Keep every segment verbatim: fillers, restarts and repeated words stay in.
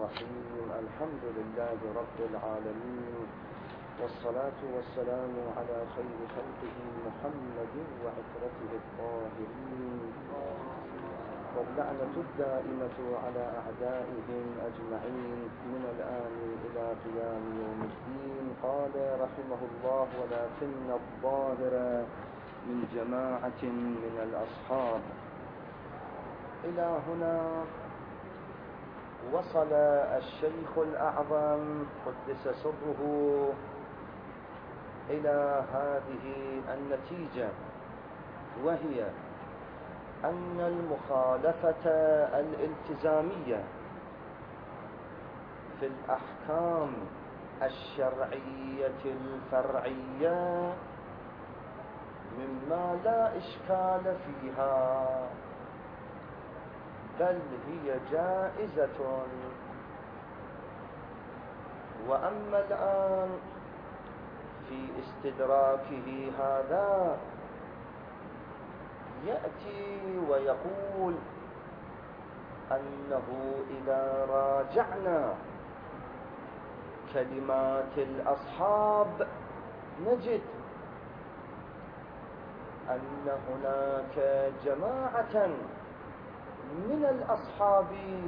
الرحيم. الحمد لله رب العالمين، والصلاة والسلام على خير خلقه محمد وعترته الطاهرين، واللعنة الدائمة على أعدائهم أجمعين من الآن إلى قيام يوم الدين. قال رحمه الله: ولكن الظاهر من جماعة من الأصحاب. إلى هنا وصل الشيخ الأعظم قدس سره إلى هذه النتيجة، وهي أن المخالفة الالتزامية في الأحكام الشرعية الفرعية مما لا إشكال فيها، بل هي جائزة. وأما الآن في استدراكه هذا يأتي ويقول أنه إذا راجعنا كلمات الأصحاب نجد أن هناك جماعة من الأصحاب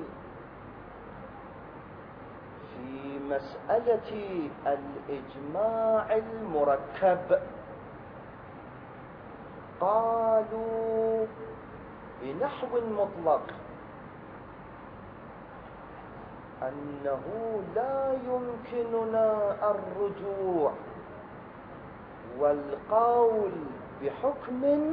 في مسألة الإجماع المركب قالوا بنحو مطلق أنه لا يمكننا الرجوع والقول بحكم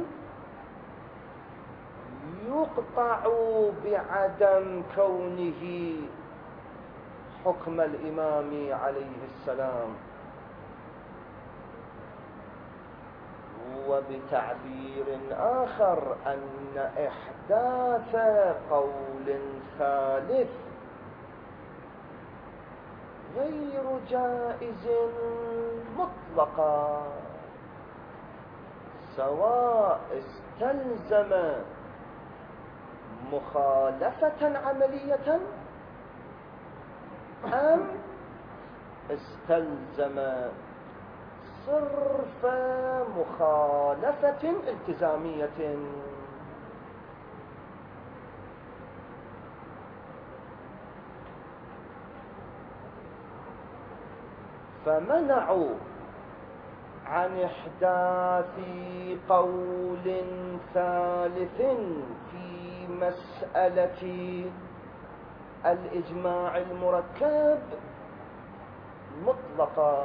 يقطع بعدم كونه حكم الإمام عليه السلام، وبتعبير آخر أن إحداث قول ثالث غير جائز مطلقا، سواء استلزم مخالفة عملية أم استلزم صرف مخالفة التزامية. فمنعوا عن إحداث قول ثالث في مسألة الإجماع المركب مطلقا،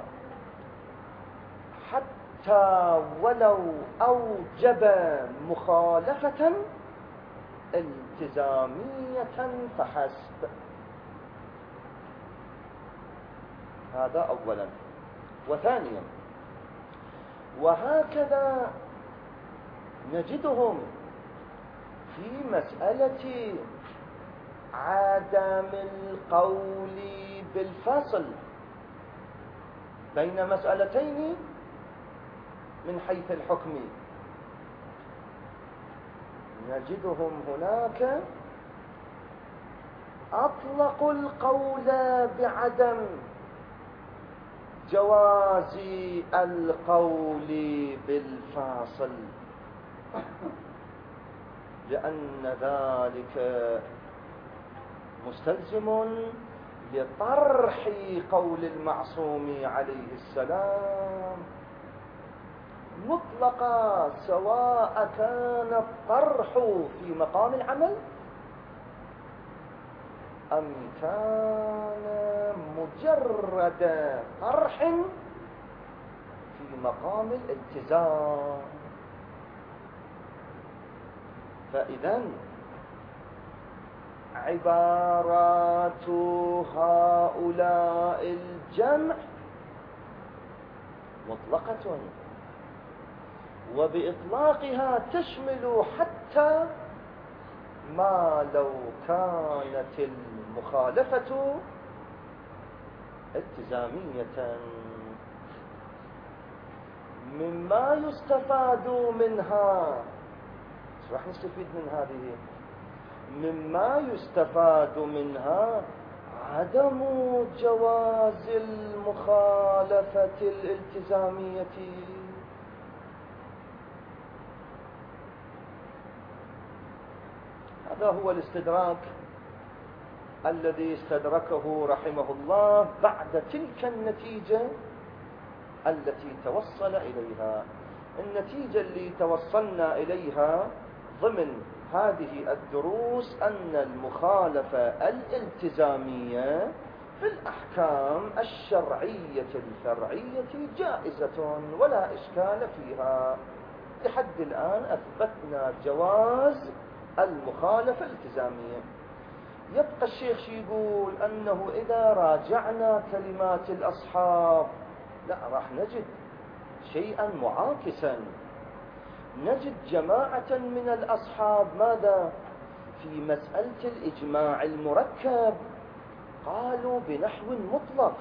حتى ولو أوجب مخالفة التزامية فحسب. هذا أولا. وثانيا، وهكذا نجدهم في مسألة عدم القول بالفصل بين مسألتين من حيث الحكم، نجدهم هناك أطلقوا القول بعدم جواز القول بالفاصل، لأن ذلك مستلزم لطرح قول المعصوم عليه السلام مطلقا، سواء كان الطرح في مقام العمل أم كان مجرد طرح في مقام الالتزام. فإذن عبارات هؤلاء الجمع مطلقة، وبإطلاقها تشمل حتى ما لو كانت المخالفة التزامية. مما يستفاد منها، شو راح نستفيد من هذه؟ مما يستفاد منها عدم جواز المخالفة الالتزامية. هذا هو الاستدراك الذي استدركه رحمه الله بعد تلك النتيجة التي توصل إليها. النتيجة اللي توصلنا إليها ضمن هذه الدروس أن المخالفة الالتزامية في الأحكام الشرعية الفرعية جائزة ولا إشكال فيها. لحد الآن أثبتنا جواز المخالفة الالتزامية. يبقى الشيخ يقول أنه إذا راجعنا كلمات الأصحاب لا راح نجد شيئا معاكسا. نجد جماعة من الأصحاب ماذا؟ في مسألة الإجماع المركب قالوا بنحو مطلق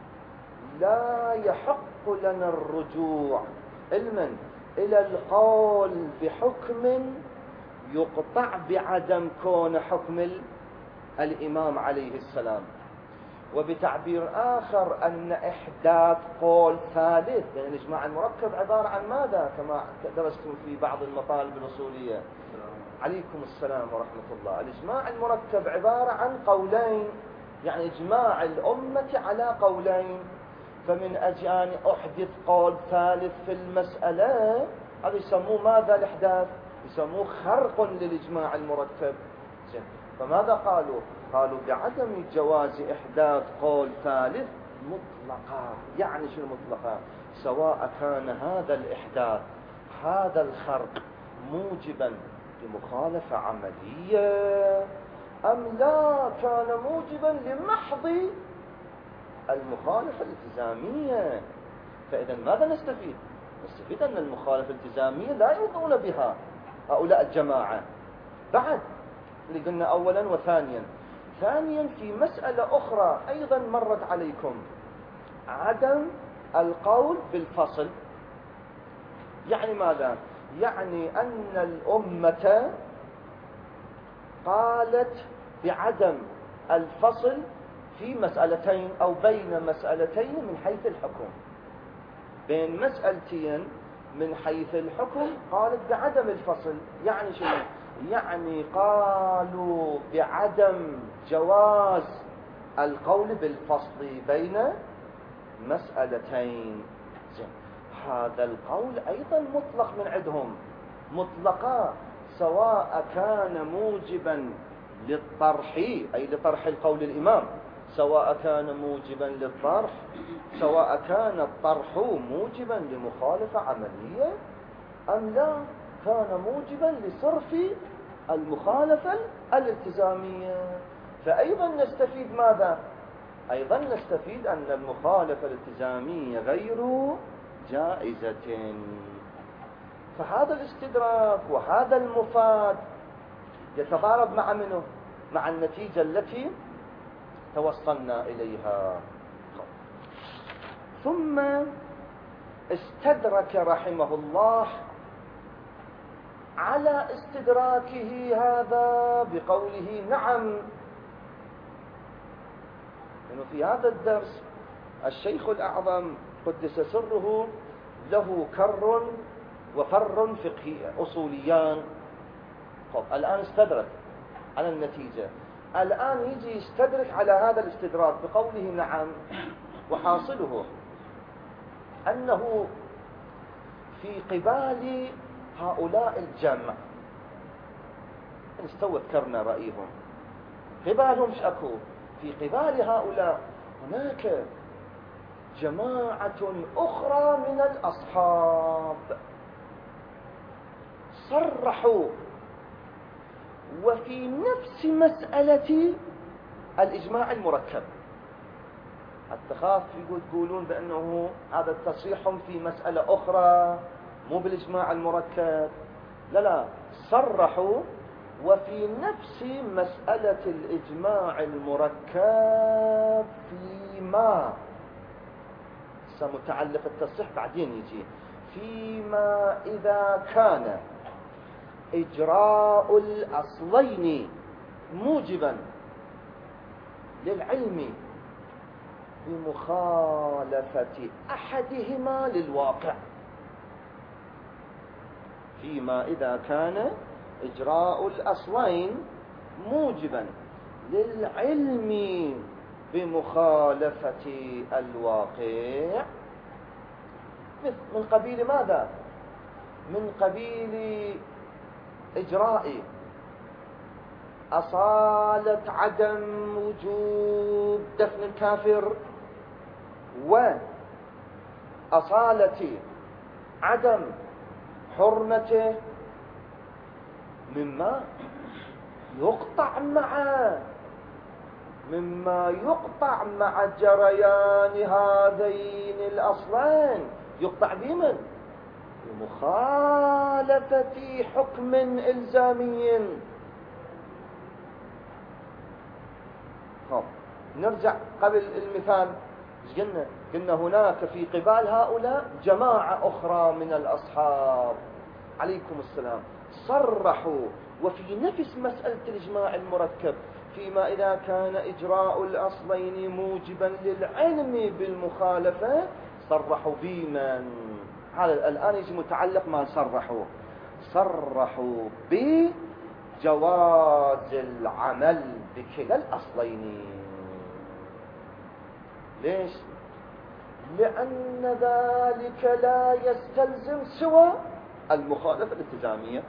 لا يحق لنا الرجوع علما إلى القول بحكم يقطع بعدم كون حكم الإمام عليه السلام. وبتعبير آخر أن إحداث قول ثالث، يعني الإجماع المركب عبارة عن ماذا كما درستم في بعض المطالب الأصولية؟ عليكم السلام ورحمة الله. الإجماع المركب عبارة عن قولين، يعني إجماع الأمة على قولين. فمن أجل أن أحدث قول ثالث في المسألة هذا يسموه ماذا؟ الإحداث، يسموه خرق للإجماع المركب. فماذا قالوا؟ قالوا بعدم جواز إحداث قول ثالث مطلقا. يعني شو المطلقا؟ سواء كان هذا الإحداث هذا الخرق موجبا لمخالفة عملية أم لا كان موجبا لمحض المخالفة الالتزامية. فإذا ماذا نستفيد؟ نستفيد أن المخالفة الالتزامية لا يرضون بها هؤلاء الجماعة بعد اللي قلنا أولا. وثانيا ثانيا في مسألة أخرى أيضا مرت عليكم، عدم القول بالفصل. يعني ماذا؟ يعني أن الأمة قالت بعدم الفصل في مسألتين أو بين مسألتين من حيث الحكم، بين مسألتين من حيث الحكم قالت بعدم الفصل. يعني شنو؟ يعني قالوا بعدم جواز القول بالفصل بين مسألتين. هذا القول أيضا مطلق من عندهم، مطلقا سواء كان موجبا للطرح أي لطرح القول الإمام، سواء كان موجبا للطرح، سواء كان الطرح موجبا لمخالفة عملية أم لا كان موجبا لصرف المخالفة الالتزامية. فأيضا نستفيد ماذا؟ أيضا نستفيد أن المخالفة الالتزامية غير جائزة. فهذا الاستدراك وهذا المفاد يتضارب مع منه؟ مع النتيجة التي توصلنا إليها. ثم استدرك رحمه الله على استدراكه هذا بقوله نعم. لأنه في هذا الدرس الشيخ الأعظم قدس سره له كر وفر فقهي أصوليان. طب الآن استدرك على النتيجة، الآن يجي يستدرك على هذا الاستدراك بقوله نعم. وحاصله أنه في قبال هؤلاء الجمع استوى ذكرنا رأيهم، قبالهم شأكوا في قبال هؤلاء هناك جماعة أخرى من الأصحاب صرحوا وفي نفس مسألة الإجماع المركب. حتى خاف يقولون بأنه هذا التصريح في مسألة أخرى مو بالإجماع المركب، لا لا، صرحوا وفي نفس مسألة الإجماع المركب فيما متعلق التصريح بعدين يجي فيما إذا كان إجراء الأصلين موجبا للعلم بمخالفة أحدهما للواقع، فيما إذا كان إجراء الأصلين موجبا للعلم بمخالفة الواقع. من قبيل ماذا؟ من قبيل إجراء أصالة عدم وجوب دفن الكافر، وأصالة عدم حرمته، مما يقطع معه مما يقطع مع جريان هذين الأصلين، يقطع بمن؟ بمخالفة حكم إلزامي. طب نرجع قبل المثال، قلنا قلنا هناك في قبال هؤلاء جماعة أخرى من الأصحاب عليكم السلام صرحوا وفي نفس مسألة الإجماع المركب، فيما إذا كان إجراء الأصلين موجبا للعلم بالمخالفة صرحوا بمن؟ هذا الآن يجي متعلق ما صرحوا صرحوا بجواز العمل بكلا الأصلين. ليش؟ لأن ذلك لا يستلزم سوى المخالفة الالتزامية.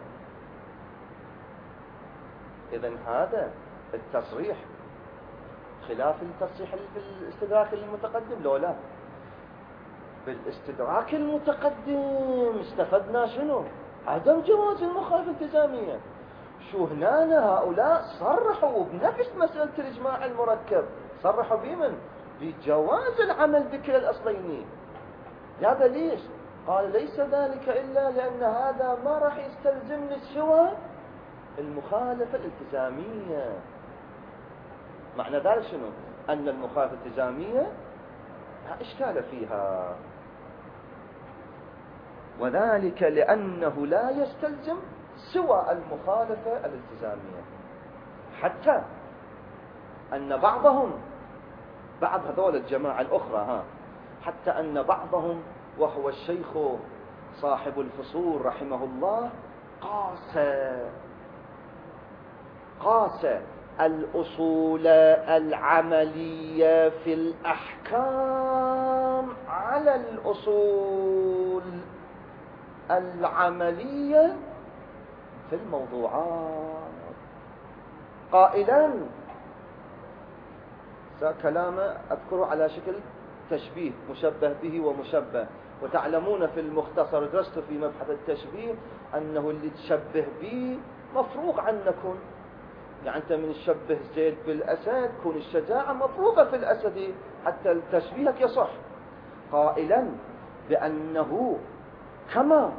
إذن هذا التصريح خلاف التصريح في الاستدراك المتقدم، لو لا بالاستدراك المتقدم استفدنا شنو؟ عدم جواز المخالفة الالتزامية. شو هنا هؤلاء صرحوا بنفس مسألة الإجماع المركب، صرحوا بمن؟ بجواز العمل بكلا الأصلين. هذا ليش؟ قال ليس ذلك إلا لأن هذا ما راح يستلزمني سوى المخالفة الالتزامية. معنى ذلك شنو؟ أن المخالفة الالتزامية لا إشكال فيها، وذلك لأنه لا يستلزم سوى المخالفة الالتزامية، حتى أن بعضهم بعض هذول الجماعة الأخرى ها حتى أن بعضهم وهو الشيخ صاحب الفصول رحمه الله قاس قاس الأصول العملية في الأحكام على الأصول العملية في الموضوعات، قائلا كلامه أذكره على شكل تشبيه مشبه به ومشبه. وتعلمون في المختصر درست في مبحث التشبيه أنه اللي تشبه به مفروغ عنكم، يعني أنت من تشبه زيد بالأسد كون الشجاعة مفروغة في الأسد حتى تشبيهك يصح، قائلا بأنه كما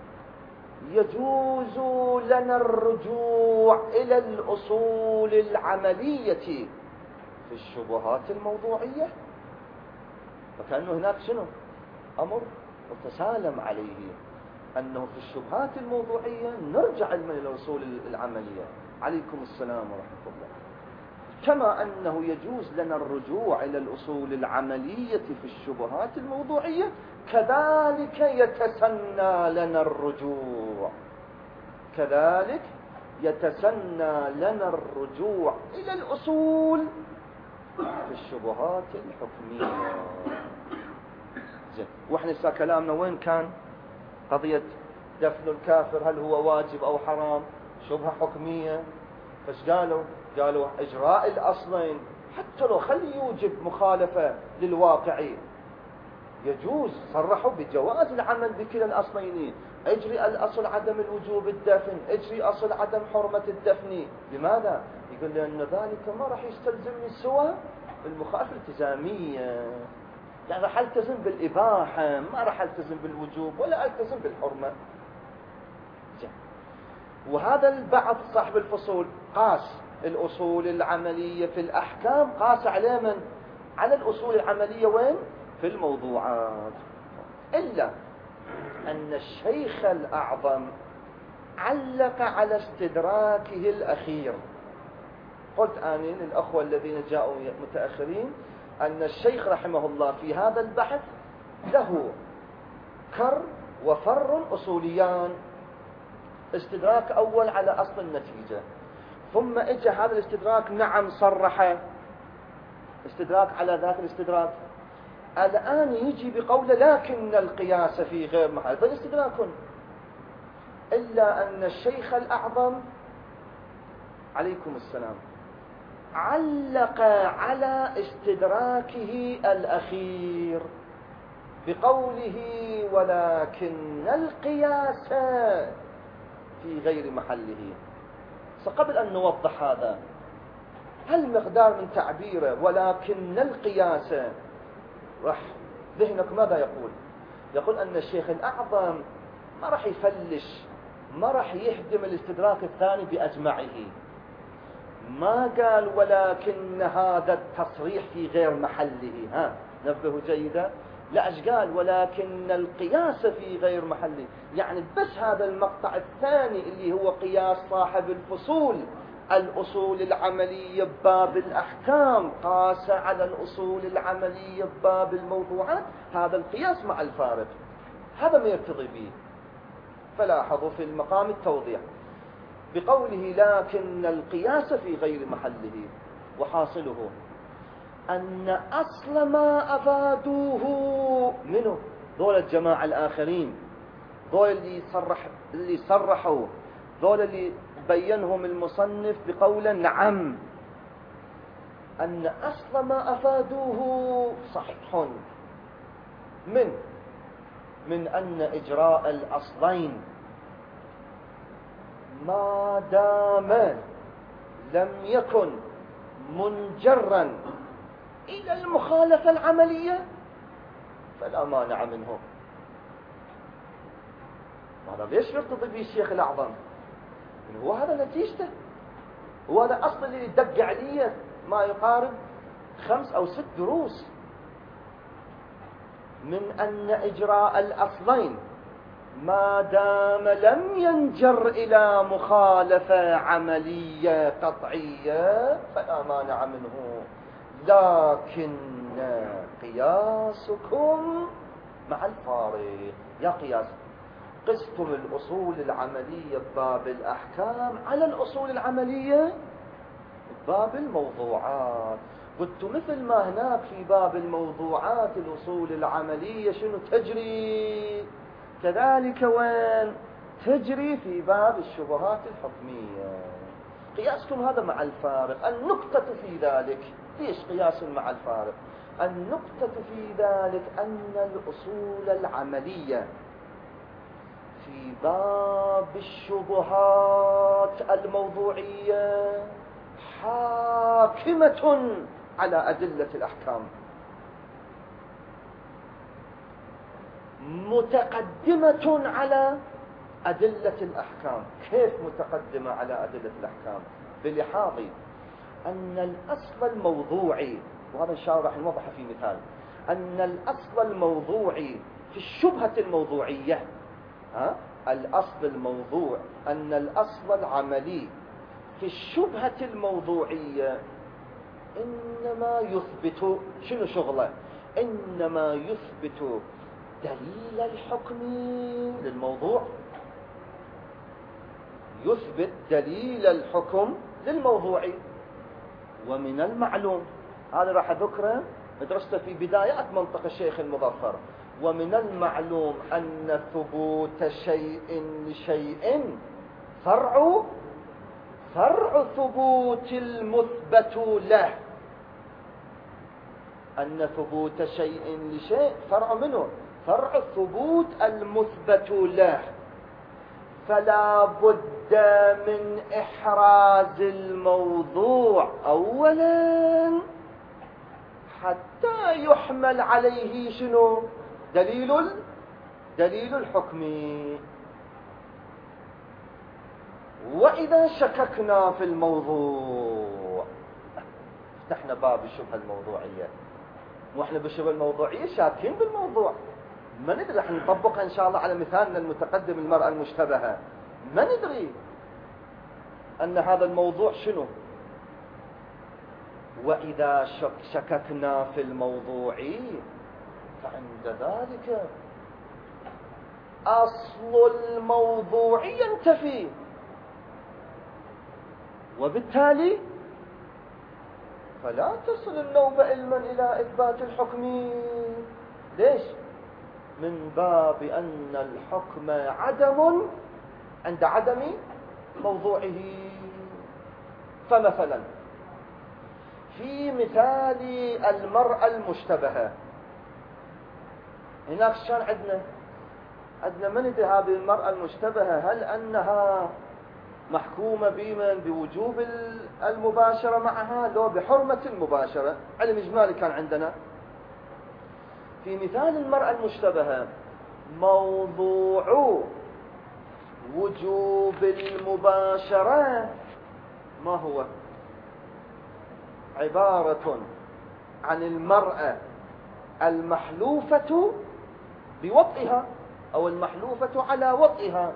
يجوز لنا الرجوع إلى الأصول العملية في الشبهات الموضوعية، فكأنه هناك شنو؟ أمر متسالم عليه، أنه في الشبهات الموضوعية نرجع إلى الأصول العملية. عليكم السلام ورحمة الله. كما أنه يجوز لنا الرجوع إلى الأصول العملية في الشبهات الموضوعية، كذلك يتسنى لنا الرجوع كذلك يتسنى لنا الرجوع إلى الأصول في الشبهات الحكمية. زين، واحنا لسه كلامنا وين كان؟ قضية دفن الكافر هل هو واجب أو حرام؟ شبهة حكمية. فايش قالوا؟ قالوا إجراء الأصلين حتى لو خلي يوجب مخالفة للواقع يجوز، صرحوا بجواز العمل بكلا الأصلين. اجري الأصل عدم الوجوب الدفن، اجري أصل عدم حرمة الدفن. لماذا؟ يقول لأن ذلك ما راح يستلزمني سوى المخالفة الالتزامية، يعني راح التزم بالإباحة، ما راح التزم بالوجوب ولا التزم بالحرمة. جا. وهذا البعض صاحب الفصول قاس الأصول العملية في الأحكام، قاس على من؟ على الأصول العملية وين؟ في الموضوعات. إلا أن الشيخ الأعظم علق على استدراكه الأخير، قلت آنين للأخوة الذين جاءوا متأخرين أن الشيخ رحمه الله في هذا البحث له كر وفر أصوليان. استدراك أول على أصل النتيجة، ثم اجى هذا الاستدراك نعم صرح استدراك على ذاك الاستدراك، الآن يجي بقوله لكن القياس في غير محل، هذا استدراك. إلا أن الشيخ الأعظم عليكم السلام علق على استدراكه الأخير بقوله ولكن القياس في غير محله. فقبل أن نوضح هذا، هل مقدار من تعبيره ولكن القياس راح ذهنك ماذا يقول؟ يقول أن الشيخ الأعظم ما راح يفلش، ما راح يهدم الاستدراك الثاني بأجمعه. ما قال ولكن هذا التصريح في غير محله، ها نبهوا جيدا، لا ايش قال ولكن القياس في غير محله، يعني بس هذا المقطع الثاني اللي هو قياس صاحب الفصول الأصول العملية بباب الأحكام قاس على الأصول العملية بباب الموضوعات، هذا القياس مع الفارق، هذا ما يرتضي به. فلاحظوا في المقام التوضيح بقوله لكن القياس في غير محله، وحاصله أن أصل ما أفادوه منه ذول الجماعة الآخرين، ذول اللي صرح اللي صرحوا، ذول اللي بينهم المصنف بقوله نعم، أن أصل ما أفادوه صحيح من من أن إجراء الأصلين ما دام لم يكن منجرا إلى المخالفة العملية فلا مانع منه. هذا ليش يرتضي به الشيخ الأعظم؟ هو هذا نتيجته، هو هذا أصل اللي يدق عليه ما يقارب خمس أو ست دروس، من أن إجراء الأصلين ما دام لم ينجر إلى مخالفة عملية قطعية فلا مانع منه، لكن قياسكم مع الفارق. يا قياس قستم الأصول العملية بباب الأحكام على الأصول العملية بباب الموضوعات، قلت مثل ما هناك في باب الموضوعات الأصول العملية شنو تجري، كذلك وين تجري في باب الشبهات الحكمية. قياسكم هذا مع الفارق. النقطة في ذلك، ليش قياس مع الفارق؟ النقطة في ذلك أن الأصول العملية في باب الشبهات الموضوعية حاكمة على أدلة الأحكام، متقدمة على أدلة الأحكام. كيف متقدمة على أدلة الأحكام؟ بلحاظ أن الأصل الموضوعي، وهذا إن شاء الله راح نوضحه في مثال، أن الأصل الموضوعي في الشبهة الموضوعية، ها؟ الأصل الموضوع أن الأصل العملي في الشبهة الموضوعية إنما يثبت شنو شغله؟ إنما يثبت دليل الحكم للموضوع، يثبت دليل الحكم للموضوع. ومن المعلوم، هذا راح أذكره درسته في بدايات منطق الشيخ المظفر، ومن المعلوم أن ثبوت شيء لشيء فرع فرع ثبوت المثبت له، أن ثبوت شيء لشيء فرع منه، فرع الثبوت المثبت له، فلا بد من إحراز الموضوع أولا حتى يحمل عليه شنو؟ دليل دليل الحكم. وإذا شككنا في الموضوع فتحنا باب الشبهة الموضوعية، واحنا بالشبهة الموضوعية شاكين بالموضوع، ما ندري، راح نطبقها إن شاء الله على مثالنا المتقدم المرأة المشتبهة، ما ندري أن هذا الموضوع شنو، وإذا شككنا في الموضوع فعند ذلك أصل الموضوع ينتفي، وبالتالي فلا تصل النوبة علما إلى إثبات الحكم. ليش؟ من باب أن الحكم عدم عند عدم موضوعه. فمثلا في مثال المرأة المشتبهة، هناك شان عندنا عندنا من هذه المرأة المشتبهة؟ هل أنها محكومة بمن بوجوب المباشرة معها لو بحرمة المباشرة؟ علم إجمالي كان عندنا. في مثال المرأة المشتبهة موضوع وجوب المباشرة ما هو؟ عبارة عن المرأة المحلوفة بوطئها أو المحلوفة على وطئها،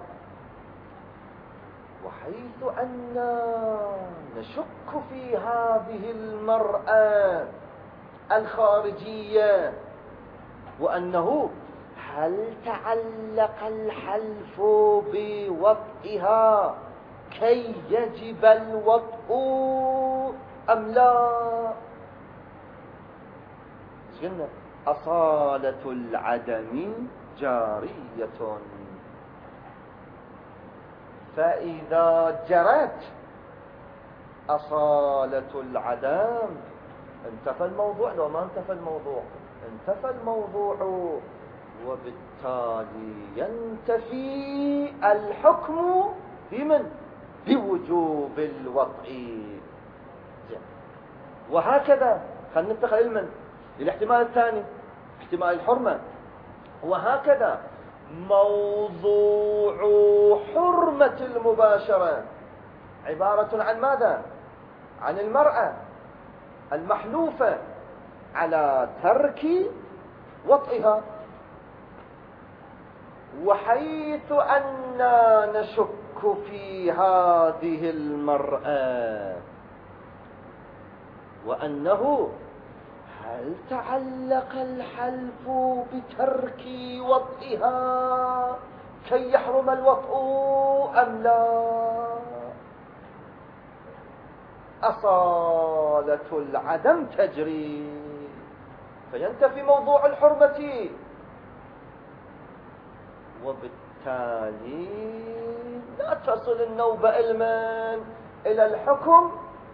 وحيث أن نشك في هذه المرأة الخارجية وأنه هل تعلق الحلف بوطئها كي يجب الوطء أم لا؟ قلنا أصالة العدم جارية، فإذا جرت أصالة العدم انتفى الموضوع. لو ما انتفى الموضوع انتفى الموضوع، وبالتالي ينتفي الحكم بمن؟ بوجوب الوضع. وهكذا خلينا ننتقل علما للاحتمال الثاني، احتمال الحرمة. وهكذا موضوع حرمة المباشرة عبارة عن ماذا؟ عن المرأة المحلوفة على ترك وطئها، وحيث أننا نشك في هذه المرأة وأنه هل تعلق الحلف بترك وطئها كي يحرم الوطء أم لا؟ أصالة العدم تجري، فينتفي موضوع الحرمة، وبالتالي لا تصل النوبة علما إلى الحكم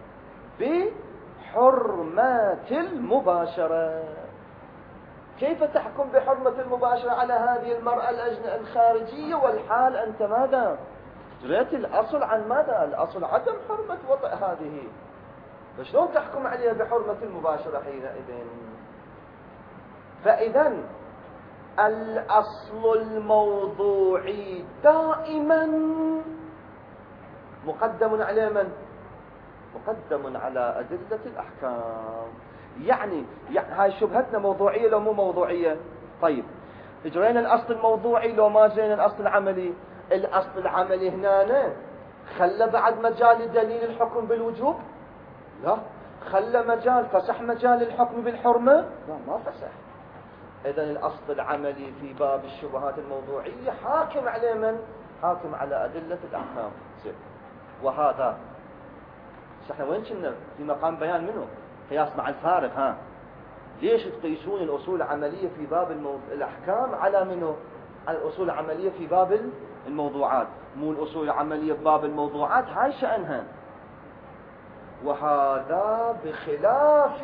بحرمة المباشرة. كيف تحكم بحرمة المباشرة على هذه المرأة الخارجية والحال أنت ماذا؟ جريت الأصل عن ماذا؟ الأصل عدم حرمة وطئ هذه، فشلون تحكم عليها بحرمة المباشرة حينئذ؟ فإذا الأصل الموضوعي دائما مقدم على من؟ مقدم على أدلة الأحكام. يعني, يعني هاي شبهتنا موضوعية لو مو موضوعية؟ طيب اجرينا الأصل الموضوعي لو ما جرينا الأصل العملي؟ الأصل العملي هنا خلى بعد مجال دليل الحكم بالوجوب؟ لا. خلى مجال فسح مجال الحكم بالحرمة؟ لا، ما فسح. إذن الأصل العملي في باب الشبهات الموضوعية حاكم على من؟ حاكم على أدلة الأحكام. وهذا احنا وين كنا؟ في مقام بيان منه قياس مع الفارق. ها ليش تقيسون الأصول العملية في باب المو... الأحكام على منه؟ على الأصول العملية في باب الموضوعات، مو الأصول العملية في باب الموضوعات، هاي شأنها. وهذا بخلاف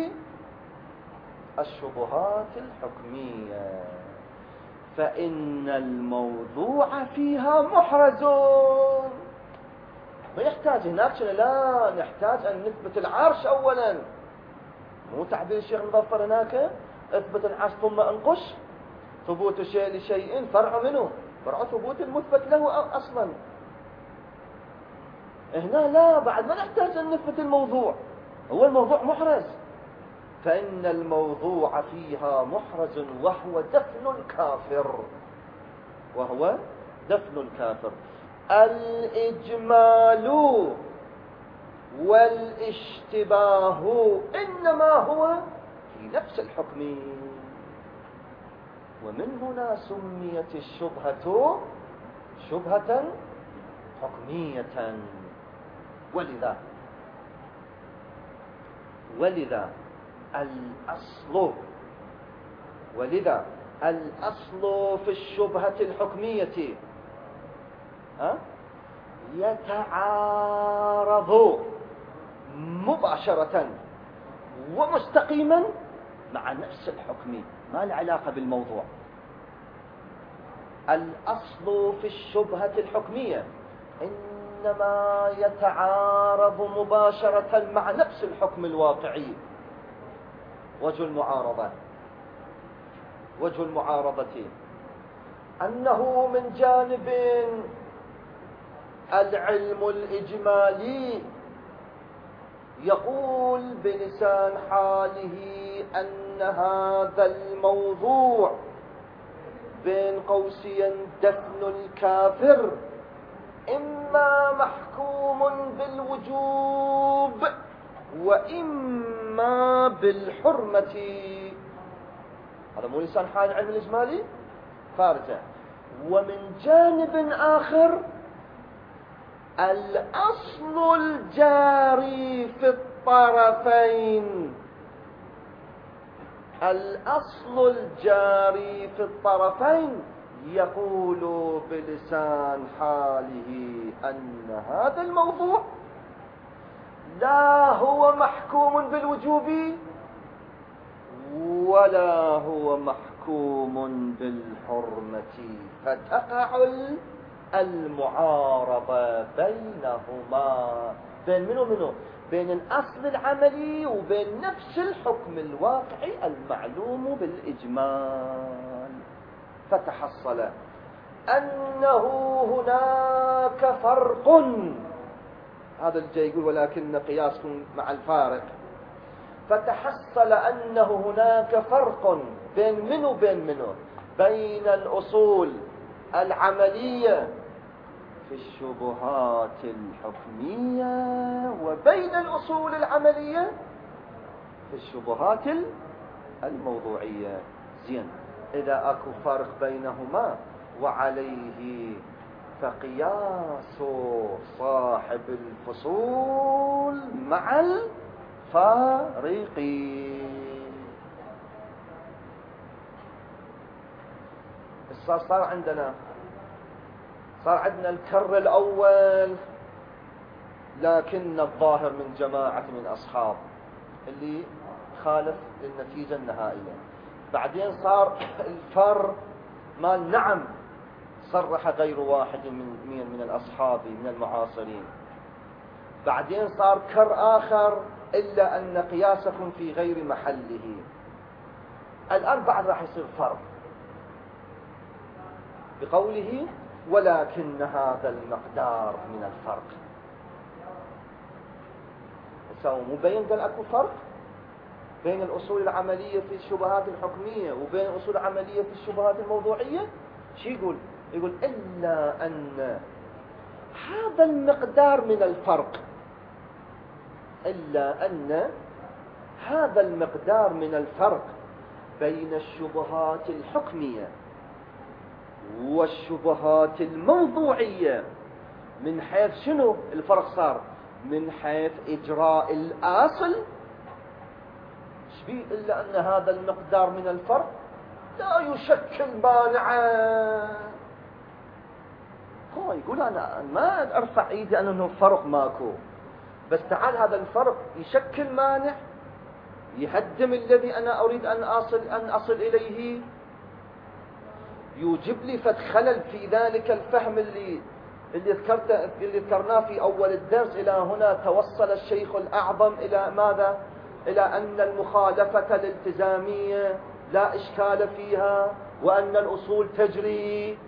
الشبهات الحكمية، فإن الموضوع فيها محرز. ما يحتاج هناك، لا نحتاج أن نثبت العرش أولا، مو تعبير الشيخ المظفر هناك اثبت العرش ثم انقش. ثبوت شيء لشيء فرع منه، فرع ثبوت المثبت له أصلا. هنا لا، بعد ما نحتاج أن نثبت الموضوع، هو الموضوع محرز. فإن الموضوع فيها محرز وهو دفن الكافر، وهو دفن الكافر. الإجمال والاشتباه إنما هو في نفس الحكم. ومن هنا سميت الشبهة شبهة حكمية. ولذا ولذا الأصل ولذا الأصل في الشبهة الحكمية ها يتعارض مباشرة ومستقيما مع نفس الحكم، ما له علاقة بالموضوع. الأصل في الشبهة الحكمية إنما يتعارض مباشرة مع نفس الحكم الواقعي. وجه المعارضة وجه المعارضة أنه من جانب العلم الإجمالي يقول بلسان حاله أن هذا الموضوع بين قوسين دفن الكافر إما محكوم بالوجوب وإما بالحرمة. هذا مو لسان حال العلم الإجمالي خارجه. ومن جانب آخر الأصل الجاري في الطرفين الأصل الجاري في الطرفين يقول بلسان حاله أن هذا الموضوع لا هو محكوم بالوجوب ولا هو محكوم بالحرمة، فتقع المعارضة بينهما، بين منو منو بين الأصل العملي وبين نفس الحكم الواقعي المعلوم بالإجمال. فتحصل أنه هناك فرق. هذا الجاي يقول ولكن قياسكم مع الفارق. فتحصل أنه هناك فرق بين منو بين منو بين الأصول العملية في الشبهات الحكمية وبين الأصول العملية في الشبهات الموضوعية. زين، إذا أكو فرق بينهما وعليه فقياس صاحب الفصول مع الفارقين. صار صار عندنا صار عندنا الكر الأول، لكن الظاهر من جماعة من أصحاب اللي خالف النتيجة النهائية. بعدين صار الفر مال نعم صرح غير واحد من من من الأصحاب من المعاصرين. بعدين صار كر آخر إلا أن قياسكم في غير محله. الآن بعد راح يصير فر بقوله ولكن هذا المقدار من الفرق. سو مبين قال أكو فرق بين الأصول العملية في الشبهات الحكمية وبين الأصول العملية في الشبهات الموضوعية. شو يقول؟ يقول إلا أن هذا المقدار من الفرق إلا أن هذا المقدار من الفرق بين الشبهات الحكمية والشبهات الموضوعية من حيث شنو الفرق صار؟ من حيث إجراء الأصل. شبيه إلا أن هذا المقدار من الفرق لا يشكل مانعا. هو يقول أنا ما أرفع إيدي أنه فرق ماكو، بس تعال هذا الفرق يشكل مانع يهدم الذي أنا أريد أن أصل أن أصل إليه، يوجب لي فد خلل في ذلك الفهم اللي اللي ذكرته اللي ذكرناه في أول الدرس. إلى هنا توصل الشيخ الأعظم إلى ماذا؟ إلى أن المخالفة الالتزامية لا إشكال فيها وأن الأصول تجري.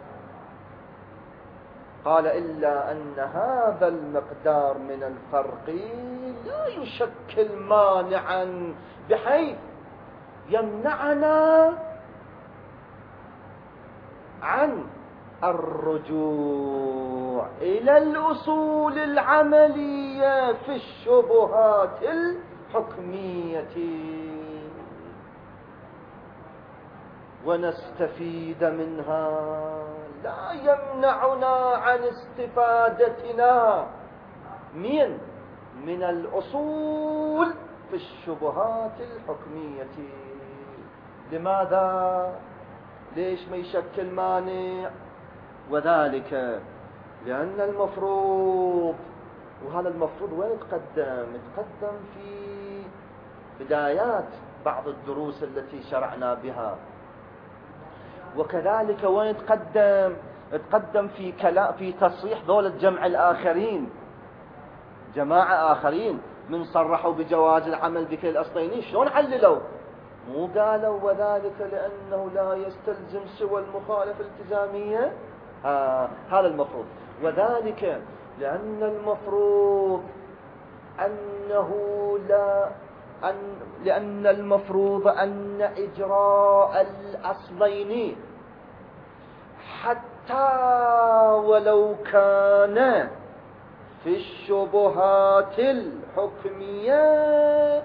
قال إلا أن هذا المقدار من الفرق لا يشكل مانعا بحيث يمنعنا عن الرجوع الرجوع إلى الأصول العملية في الشبهات الحكمية ونستفيد منها، لا يمنعنا عن استفادتنا من من الأصول في الشبهات الحكمية. لماذا؟ ليش ما يشكل مانع؟ وذلك لأن المفروض، وهذا المفروض وين يتقدم؟ يتقدم في بدايات بعض الدروس التي شرعنا بها، وكذلك وين يتقدم؟ يتقدم في كلام في تصريح دول الجمع الآخرين، جماعة آخرين من صرحوا بجواز العمل بكل الأصلين. شلون عللوا؟ مو قالوا وذلك لأنه لا يستلزم سوى المخالفة الالتزامية. آه هذا المفروض. وذلك لأن المفروض أنه لا أن لأن المفروض أن إجراء الأصلين حتى ولو كان في الشبهات الحكمية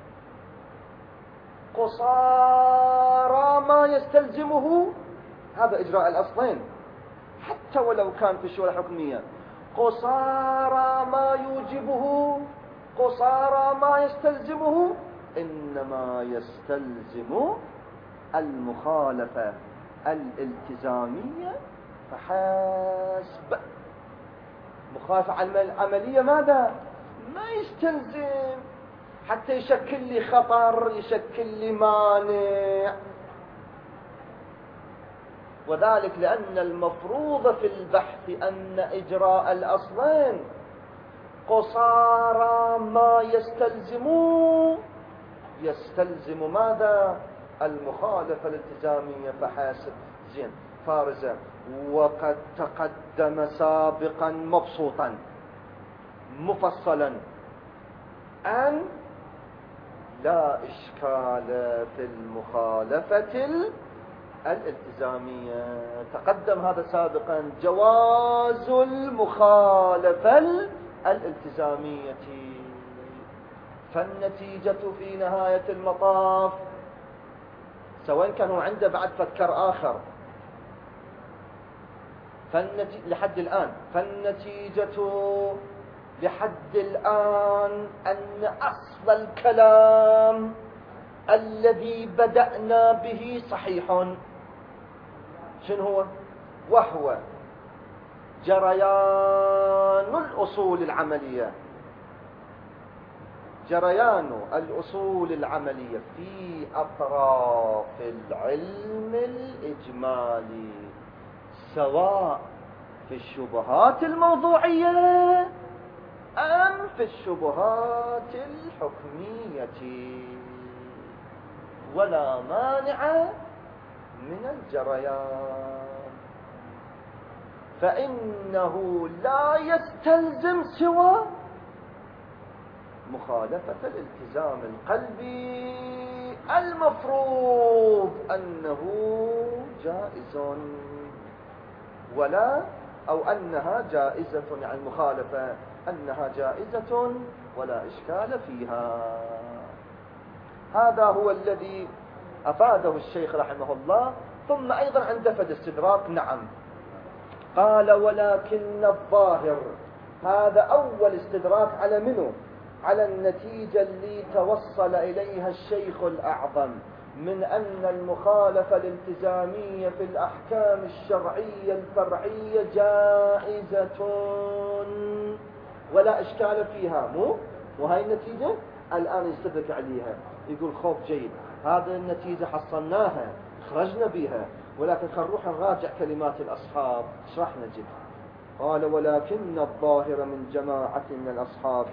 قصارى ما يستلزمه، هذا إجراء الأصلين حتى ولو كان في الشبهة الحكمية قصارى ما يوجبه، قصارى ما يستلزمه، إنما يستلزم المخالفة الالتزامية فحسب. مخالفة عملية ماذا؟ ما يستلزم حتى يشكل لي خطر، يشكل لي مانع. وذلك لأن المفروض في البحث أن إجراء الأصلين قصارى ما يستلزم يستلزم ماذا؟ المخالفة الالتزامية فحاسب. زين فارزة. وقد تقدم سابقا مبسوطا مفصلا أن لا إشكال في المخالفة الالتزامية. تقدم هذا سابقا، جواز المخالفة الالتزامية. فالنتيجة في نهاية المطاف، سواء كانوا عنده بعد فكر آخر، فالنتيجة لحد الآن فالنتيجة لحد الآن أن أصل الكلام الذي بدأنا به صحيح. شنو هو؟ وهو جريان الأصول العملية، جريان الأصول العملية في أطراف العلم الإجمالي، سواء في الشبهات الموضوعية أم في الشبهات الحكمية، ولا مانع من الجريان. فإنه لا يستلزم سوى مخالفة الالتزام القلبي المفروض أنه جائز، ولا أو أنها جائزة، يعني المخالفة أنها جائزة ولا إشكال فيها. هذا هو الذي أفاده الشيخ رحمه الله. ثم أيضا عنده فد استدراك. نعم قال ولكن الظاهر، هذا أول استدراك على منه؟ على النتيجة اللي توصل إليها الشيخ الأعظم من أن المخالفة الالتزامية في الأحكام الشرعية الفرعية جائزة ولا إشكال فيها. مو وهي النتيجة الآن يستدرك عليها، يقول خوف جيد، هذا النتيجة حصلناها خرجنا بها، ولكن خل نروح نراجع كلمات الأصحاب. شرحنا جد. قال ولكن الظاهر من جماعة من الأصحاب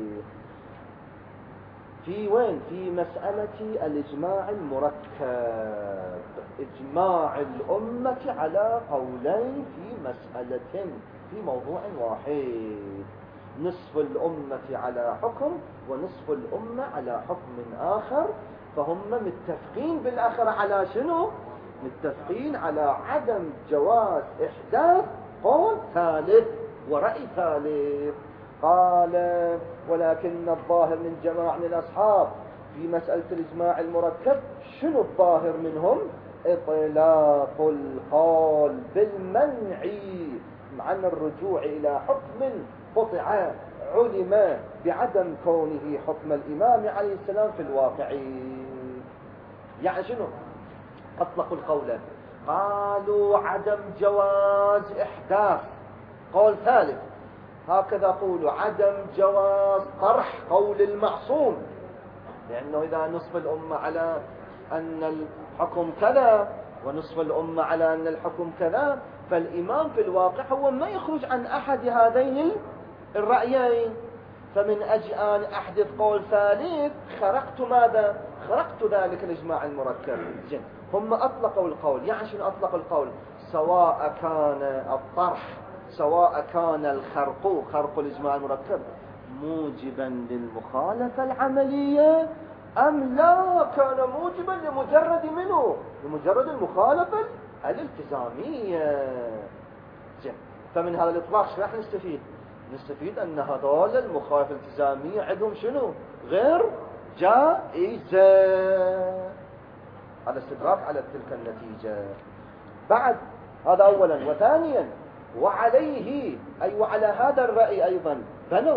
في وين؟ في مسألة الإجماع المركب، إجماع الأمة على قولين في مسألة في موضوع واحد، نصف الأمة على حكم ونصف الأمة على حكم آخر، فهم متفقين بالآخر على شنو؟ متفقين على عدم جواز إحداث قول ثالث. ورأي ثالث. قال ولكن الظاهر من جماعة من الأصحاب في مسألة الإجماع المركب شنو الظاهر منهم؟ إطلاق القول بالمنع عن الرجوع إلى حكم قطع علم بعدم كونه حكم الإمام عليه السلام في الواقع. يعني شنو؟ أطلقوا القول، قالوا عدم جواز إحداث قول ثالث، هكذا قولوا عدم جواز طرح قول المعصوم، لأنه إذا نصف الأمة على أن الحكم كذا ونصف الأمة على أن الحكم كذا، فالإمام في الواقع هو ما يخرج عن أحد هذين الرأيين. فمن أجل أن أحدث قول ثالث خرقت ماذا؟ خرقت ذلك الإجماع المركب. جن. هم أطلقوا القول، يعني شنو أطلق القول؟ سواء كان الطرح، سواء كان الخرق خرق الإجماع المركب موجبا للمخالفة العملية أم لا كان موجبا لمجرد منه، لمجرد المخالفة الالتزامية. جن. فمن هذا الإطلاق شو راح نستفيد؟ نستفيد أن هذول المخالفة الالتزامية عندهم شنو؟ غير جائزة. هذا استدراك على تلك النتيجة. بعد هذا أولا. وثانيا وعليه أي وعلى هذا الرأي أيضا بنوا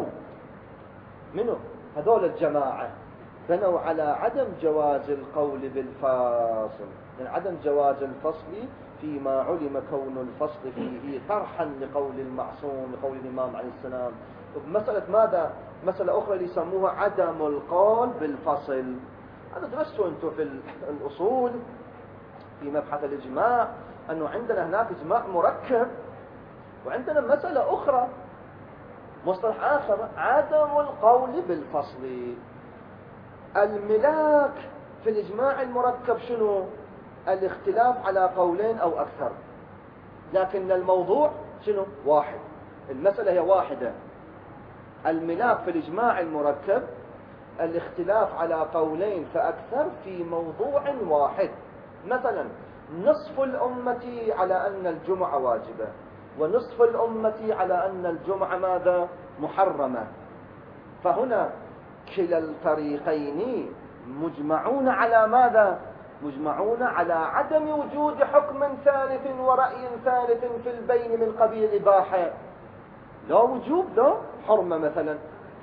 منه هذول الجماعة، بنوا على عدم جواز القول بالفاصل، من عدم جواز الفصل فيما علم كون الفصل فيه طرحا لقول المعصوم لقول الإمام عليه السلام. مسألة ماذا؟ مسألة أخرى اللي يسموها عدم القول بالفصل. هذا درستوا أنتم في الأصول في مبحث الإجماع أنه عندنا هناك إجماع مركب، وعندنا مسألة أخرى مصطلح آخر عدم القول بالفصل. الملاك في الإجماع المركب شنو؟ الاختلاف على قولين أو أكثر، لكن الموضوع شنو؟ واحد، المسألة هي واحدة. الملاك في الإجماع المركب الاختلاف على قولين فأكثر في موضوع واحد. مثلا نصف الأمة على أن الجمعة واجبة، ونصف الأمة على أن الجمعة ماذا؟ محرمة. فهنا كلا الفريقين مجمعون على ماذا؟ مجمعون على عدم وجود حكم ثالث ورأي ثالث في البين من قبيل الإباحة، لا وجوب لا حرمة مثلا.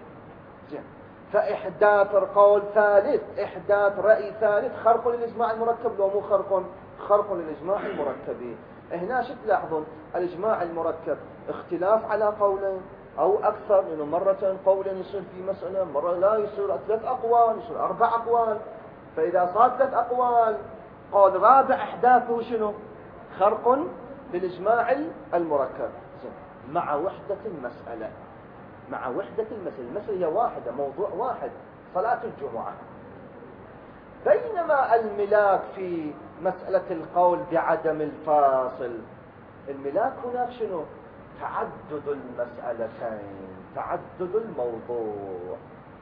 فإحداث قول ثالث، إحداث رأي ثالث خرق للإجماع المركب لو مو خرق؟ خرق للإجماع المركب. هنا شو تلاحظون؟ الإجماع المركب اختلاف على قولين أو أكثر، لأنه مرة قولين يصير في مسألة، مرة لا يصير ثلاث أقوال، يصير أربع أقوال. فإذا صار ثلاث أقوال قول رابع إحداثه شنو؟ خرق للإجماع المركب مع وحدة المسألة. مع وحدة المسألة، المسألة هي واحدة، موضوع واحد، صلاة الجمعة. بينما الملاك في مسألة القول بعدم الفاصل، الملاك هناك شنو؟ تعدد المسألتين، تعدد الموضوع.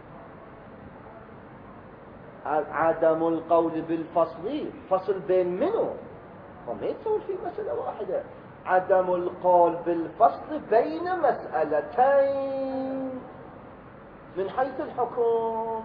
عدم القول بالفصل، فصل بين منه، وما يتصور في مسألة واحدة. عدم القول بالفصل بين مسألتين من حيث الحكم.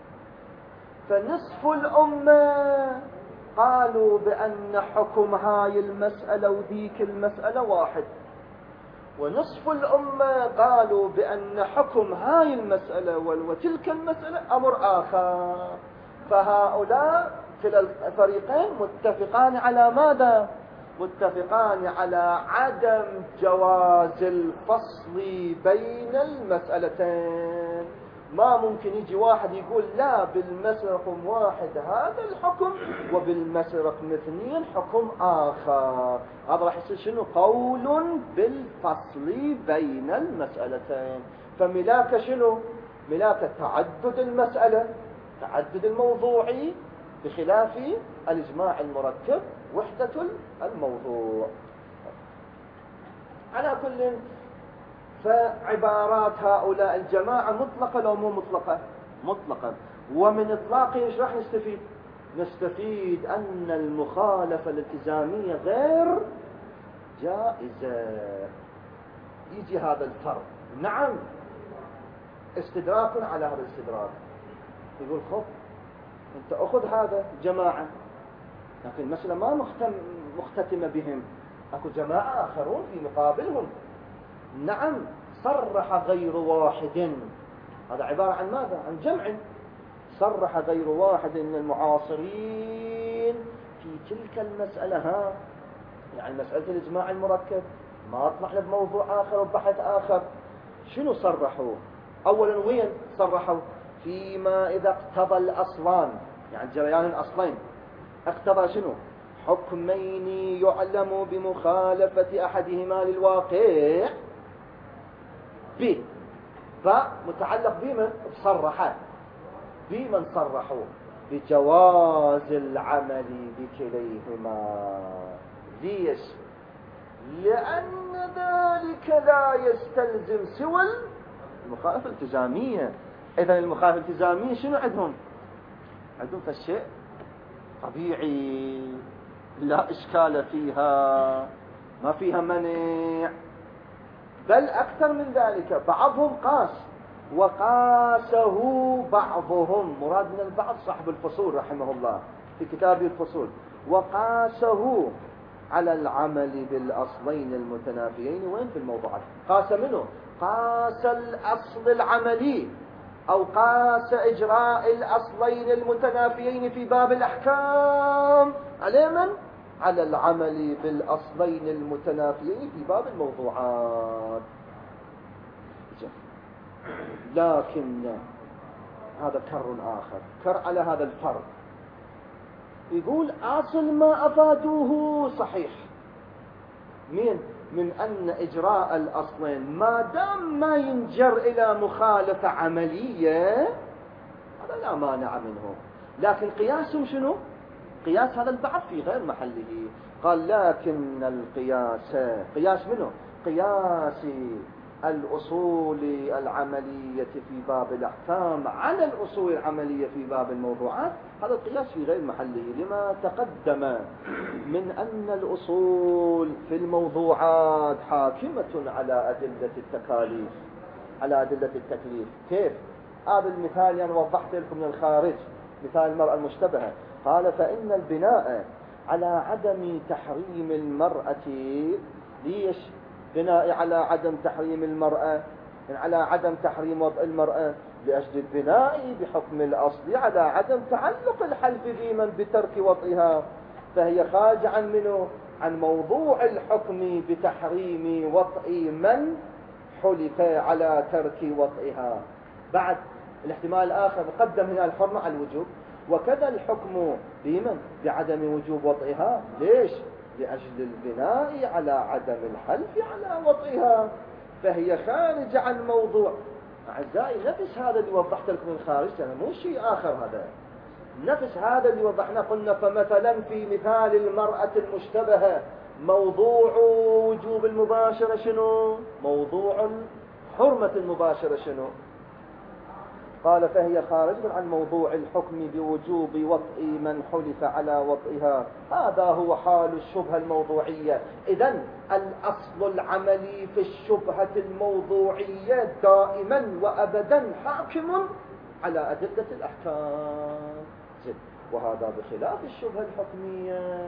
فنصف الأمة قالوا بأن حكم هاي المسألة وذيك المسألة واحد، ونصف الأمة قالوا بأن حكم هاي المسألة وتلك المسألة أمر آخر. فهؤلاء كلا الفريقين متفقان على ماذا؟ متفقان على عدم جواز الفصل بين المسألتين. ما ممكن يجي واحد يقول لا بالمسألة رقم واحد هذا الحكم وبالمسألة رقم اثنين حكم آخر. هذا راح يصير شنو؟ قول بالفصل بين المسألتين. فملاك شنو؟ ملاك تعدد المسألة، تعدد الموضوعي، بخلاف الإجماع المركب وحدة الموضوع. على كل، فعبارات هؤلاء الجماعة مطلقة لو مو مطلقة؟ مطلقة. ومن إطلاقه ايش راح نستفيد؟ نستفيد أن المخالفة الالتزامية غير جائزة. يجي هذا الفرق. نعم استدراك على هذا الاستدراك. يقول خب انت اخذ هذا جماعة، لكن المسألة ما مختم مختتمة بهم، اكو جماعة اخرون في مقابلهم. نعم صرح غير واحد، هذا عبارة عن ماذا؟ عن جمع. صرح غير واحد من المعاصرين في تلك المسألة. ها يعني مسألة الإجماع المركب ما طلعنا بموضوع آخر وبحث آخر. شنو صرحوا؟ أولا وين صرحوا؟ فيما إذا اقتضى الأصلان، يعني جريان الأصلين، اقتضى شنو؟ حكمين يعلم بمخالفة أحدهما للواقع ب فمتعلق بمن؟ بصرح بمن صرحوا بجواز العمل بكليهما. ليش؟ لأن ذلك لا يستلزم سوى المخالفة الالتزامية. إذن المخالفة الالتزامية شنو عندهم؟ عندهم فالشيء طبيعي لا إشكال فيها، ما فيها منع، بل أكثر من ذلك بعضهم قاس وقاسه بعضهم، مراد من البعض صاحب الفصول رحمه الله في كتابه الفصول، وقاسه على العمل بالأصلين المتنافيين. وين في الموضوعات؟ قاس منه؟ قاس الأصل العملي أو قاس إجراء الأصلين المتنافيين في باب الأحكام على من؟ على العمل بالأصلين المتنافيين في باب الموضوعات. لكن هذا كر آخر، كر على هذا الفرق. يقول أصل ما أفادوه صحيح، من من أن إجراء الأصلين ما دام ما ينجر إلى مخالفة عملية هذا لا مانع منه. لكن قياسهم شنو؟ قياس هذا البعض في غير محله. قال لكن القياس، قياس منه؟ قياس الأصول العملية في باب الأحكام على الأصول العملية في باب الموضوعات، هذا القياس في غير محله، لما تقدم من أن الأصول في الموضوعات حاكمة على أدلة التكاليف، على أدلة التكليف. كيف؟ هذا المثال يعني وضحت لكم من الخارج، مثال المرأة المشتبهة. قال فإن البناء على عدم تحريم المرأة، ليش بناء على عدم تحريم المرأة؟ يعني على عدم تحريم وضع المرأة لأجل البناء بحكم الأصل على عدم تعلق الحلف بمن بترك وضعها، فهي خارجة عن منه؟ عن موضوع الحكم بتحريم وضع من حلف على ترك وضعها. بعد الاحتمال الآخر قدم هنا الحرمة على الوجوب، وكذا الحكم بمن بعدم وجوب وضعها. ليش؟ لأجل البناء على عدم الحلف على وضعها، فهي خارجة عن موضوع. أعزائي نفس هذا اللي وضحت لكم من خارج، أنا مو شيء آخر، هذا نفس هذا اللي وضحنا. قلنا فمثلا في مثال المرأة المشتبهة موضوع وجوب المباشرة شنو؟ موضوع حرمة المباشرة شنو؟ قال فهي خارجة عن موضوع الحكم بوجوب وطئ من حلف على وطئها. هذا هو حال الشبهة الموضوعية. إذن الأصل العملي في الشبهة الموضوعية دائما وأبدا حاكم على أدلة الأحكام، وهذا بخلاف الشبهة الحكمية،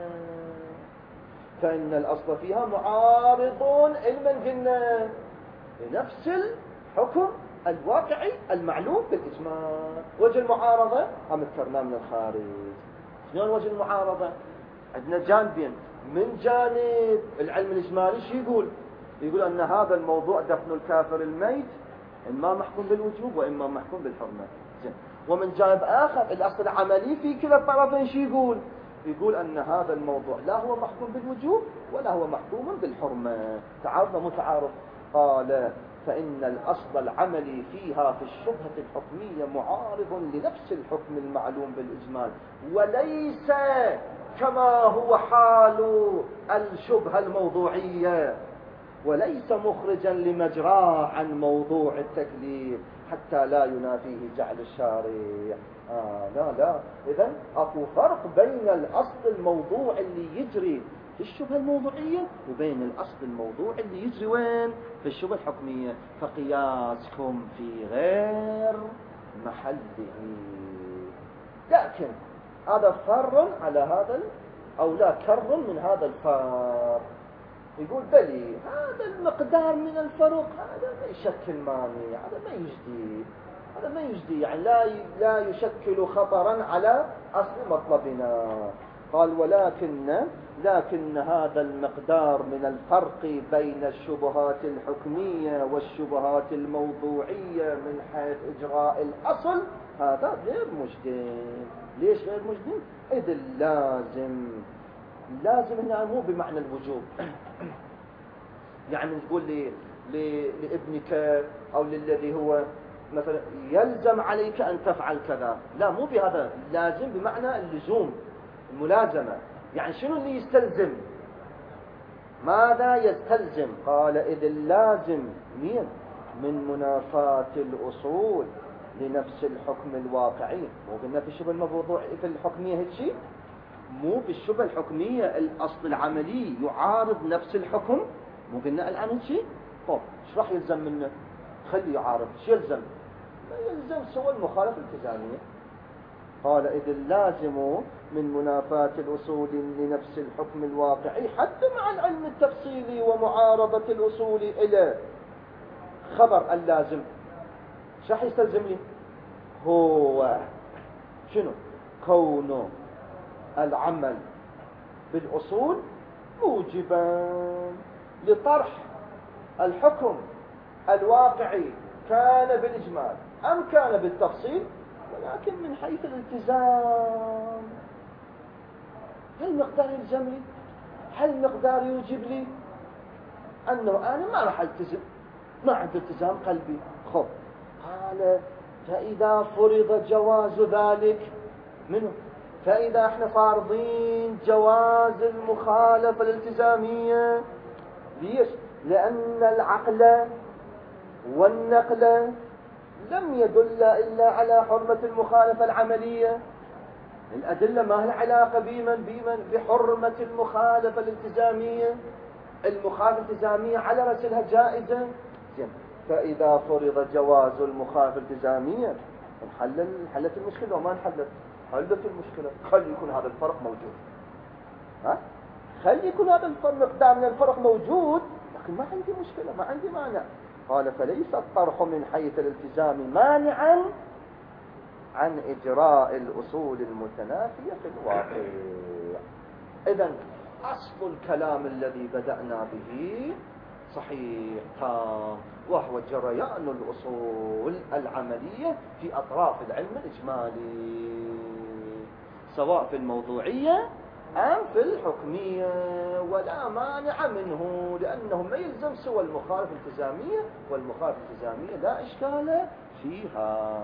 فإن الأصل فيها معارض علما قلنا لنفس الحكم الواقعي المعلوم بالإجماع. وجه المعارضة هم ذكرناه من الخارج. شلون وجه المعارضة؟ عندنا جانبين. من جانب العلم الإجمالي شو يقول؟ يقول أن هذا الموضوع دفن الكافر الميت إما محكوم بالوجوب وإما محكوم بالحرمة. ومن جانب آخر الأصل العملي في كلا الطرفين شو يقول؟ يقول أن هذا الموضوع لا هو محكوم بالوجوب ولا هو محكوم بالحرمة. تعارض متعارض. قال فإن الأصل العملي فيها في الشبهة الحكمية معارض لنفس الحكم المعلوم بالإجمال، وليس كما هو حال الشبهة الموضوعية، وليس مخرجا لمجراه عن موضوع التكليف حتى لا ينافيه جعل الشارع. آه لا لا إذن أكو فرق بين الأصل الموضوع اللي يجري في الشبهة الموضوعية وبين الأصل الموضوعي اللي يجري وين في الشبهة الحكمية. فقياسكم في غير محله. لكن هذا فر على هذا أو لا كر من هذا الفار. يقول بلي هذا المقدار من الفرق هذا ما يشكل مانع، هذا ما يجدي، هذا ما يجدي يعني لا لا يشكل خطرا على أصل مطلبنا. قال ولكن لكن هذا المقدار من الفرق بين الشبهات الحكمية والشبهات الموضوعية من حيث إجراء الأصل هذا غير مجدي. ليش غير مجدي؟ إذ اللازم لازم هنا مو بمعنى الوجوب. يعني تقول لي لابنك أو للذي هو مثلا يلزم عليك أن تفعل كذا، لا مو بهذا. لازم بمعنى اللزوم، الملازمة. يعني شنو اللي يستلزم؟ ماذا يستلزم؟ قال إذ اللازم مين؟ من منافاة الأصول لنفس الحكم الواقعي. مو قلنا في الشبه الموضوع في الحكمية هيك شيء؟ مو بالشبه الحكمية الأصل العملي يعارض نفس الحكم؟ مو قلنا الآن هيك شيء؟ طب ايش راح يلزم منه؟ خلي يعارض. ايش يلزم؟ ما يلزم سوى المخالفة الالتزامية. قال إذ اللازم من منافاة الأصول لنفس الحكم الواقعي حتى مع العلم التفصيلي ومعارضة الأصول إلى خبر اللازم. ايش راح يستلزم لي؟ هو شنو؟ كونه العمل بالأصول موجبا لطرح الحكم الواقعي كان بالإجمال أم كان بالتفصيل، ولكن من حيث الالتزام. هل المقدار يلزم لي؟ هل المقدار يوجب لي أنه أنا ما راح التزم، ما عندي التزام قلبي؟ خب قال فإذا فرض جواز ذلك منه، فإذا احنا فارضين جواز المخالفة الالتزامية. ليش؟ لأن العقل والنقل لم يدل إلا على حرمة المخالفة العملية. الأدلة ما هي علاقة بمن بمن بحرمة المخالفة الالتزامية. المخالفة الالتزامية على رأسها جائزة. فإذا فرض جواز المخالفة الالتزامية انحل حلت المشكلة وما انحلت، حلت المشكلة. خلي يكون هذا الفرق موجود، ها؟ خلي يكون هذا المقدار من الفرق موجود، لكن ما عندي مشكلة، ما عندي مانع. قال فليس الطرح من حيث الالتزام مانعا عن إجراء الأصول المتنافية في الواقع. إذن أصل الكلام الذي بدأنا به صحيح تام، وهو جريان الأصول العملية في أطراف العلم الإجمالي سواء في الموضوعية أم في الحكمية، ولا مانع منه لأنه ما يلزم سوى المخالفة الالتزامية، والمخالفة الالتزامية لا إشكال فيها.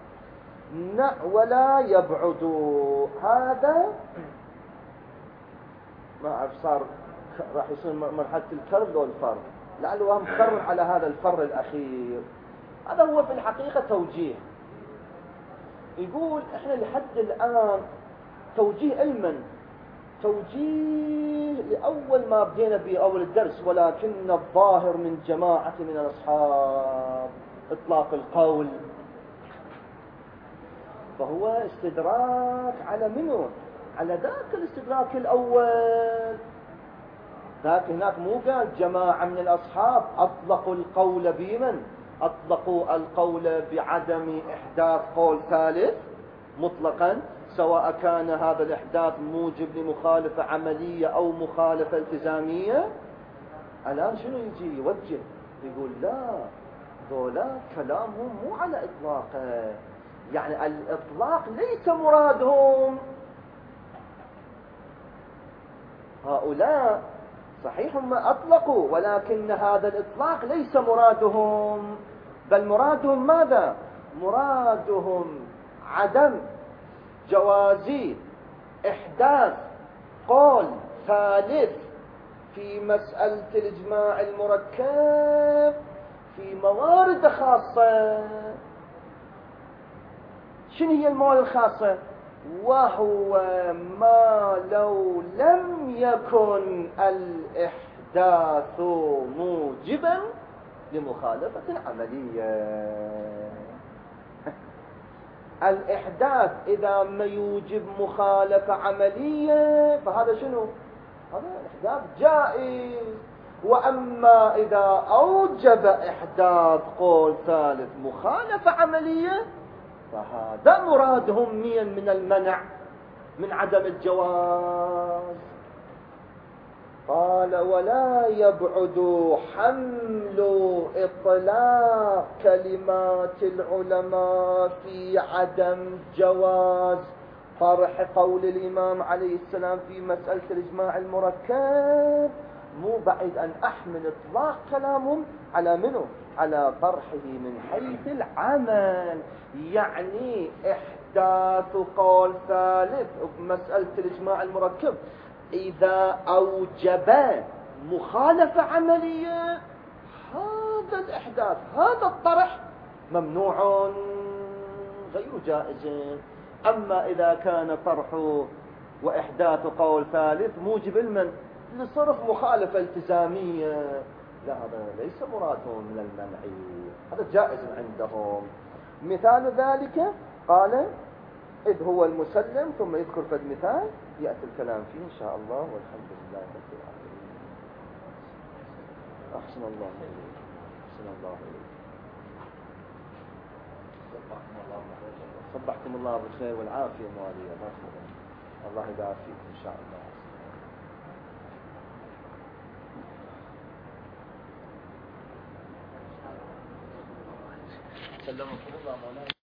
ولا يبعد هذا ما أعرف صار راح يصير مرحلة الكر لو الفر، لعله هم كر على هذا الفر الأخير. هذا هو في الحقيقة توجيه. يقول إحنا لحد الآن توجيه علما، توجيه لأول ما بدينا به أول الدرس، ولكن الظاهر من جماعة من الأصحاب إطلاق القول، فهو استدراك على منه، على ذاك الاستدراك الأول. ذاك هناك مو قال جماعة من الأصحاب أطلقوا القول بمن؟ أطلقوا القول بعدم إحداث قول ثالث مطلقا، سواء كان هذا الإحداث موجب لمخالفة عملية أو مخالفة التزامية. الآن شنو يجي يوجه يقول لا، ذولا كلامهم مو على إطلاقه، يعني الإطلاق ليس مرادهم. هؤلاء صحيح هم أطلقوا، ولكن هذا الإطلاق ليس مرادهم، بل مرادهم ماذا؟ مرادهم عدم جواز إحداث قول ثالث في مسألة الإجماع المركب في موارد خاصة. شنو هي الموارد الخاصة؟ وهو ما لو لم يكن الإحداث موجبا لمخالفة عملية. الإحداث إذا ما يوجب مخالفة عملية فهذا شنو؟ هذا الإحداث جائز. وأما إذا أوجب إحداث قول ثالث مخالفة عملية فهذا مرادهم من المنع من عدم الجواز. قال ولا يبعد حمل إطلاق كلمات العلماء في عدم جواز طرح قول الإمام عليه السلام في مسألة الإجماع المركب. مو بعيد أن أحمل إطلاق كلامهم على منه على طرحه من حيث العمل. يعني إحداث قول ثالث بمسألة الإجماع المركب إذا أوجب مخالفة عملية هذا الإحداث هذا الطرح ممنوع غير جائز. أما إذا كان طرح وإحداث قول ثالث موجب المن لصرف مخالفة التزامية لا هذا ليس مرادهم من المنع، هذا جائز عندهم. مثال ذلك قال إذ هو المسلم ثم يذكر فد مثال يأتي الكلام فيه إن شاء الله. والحمد لله رب العالمين. أحسن الله إليك. أحسن الله إليك. صبحكم الله بالخير والعافية موالية. الله يبارك إن شاء الله. سلمكم الله مولانا.